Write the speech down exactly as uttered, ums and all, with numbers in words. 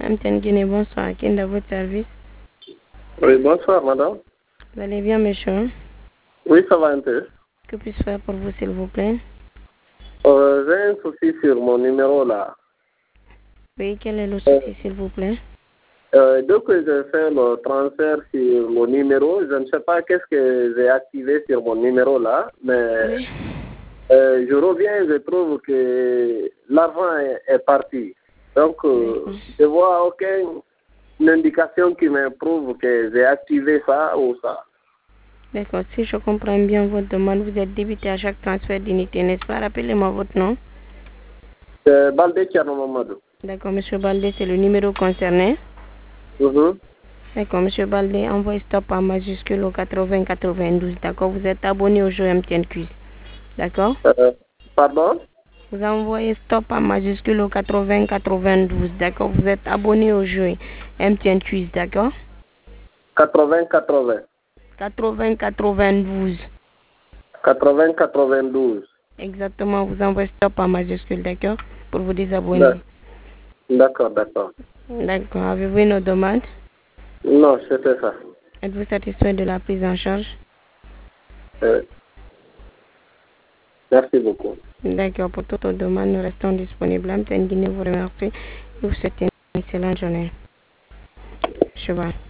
M T N Guinée, bonsoir. Qui est à votre service? Oui, bonsoir, madame. Vous allez bien, monsieur? Oui, ça va un peu. Que puis-je faire pour vous, s'il vous plaît? Euh, J'ai un souci sur mon numéro là. Oui, quel est le souci, s'il vous plaît? Euh, dès que je fais le transfert sur mon numéro, je ne sais pas qu'est-ce que j'ai activé sur mon numéro là, mais Oui. euh, je reviens, je trouve que l'argent est, est parti. Donc, euh, je vois aucune indication qui me prouve que j'ai activé ça ou ça. D'accord, si je comprends bien votre demande, vous êtes débité à chaque transfert d'unité, n'est-ce pas? Rappelez-moi votre nom. C'est Balde Tcherno Mamadou. D'accord, monsieur Baldé, c'est le numéro concerné. Mhm. D'accord, monsieur Baldé, envoyez stop en majuscule au quatre-vingts quatre-vingt-douze. D'accord, vous êtes abonné au jeu M T N Quiz. D'accord? Euh, pardon? Vous envoyez stop en majuscule au quatre-vingts quatre-vingt-douze. D'accord, vous êtes abonné au jeu M T N Quiz. D'accord? quatre-vingts quatre-vingts. quatre-vingts quatre-vingt-douze. quatre-vingts quatre-vingt-douze. Exactement, vous envoyez stop en majuscule. D'accord? Pour vous désabonner. D'accord, d'accord. D'accord, avez-vous une autre demande? Non, c'était ça. Êtes-vous satisfait de la prise en charge? Euh, merci beaucoup. D'accord, pour toute autre demande, nous restons disponibles. M T N Guinée vous remercie et vous souhaite une excellente journée. Cheval.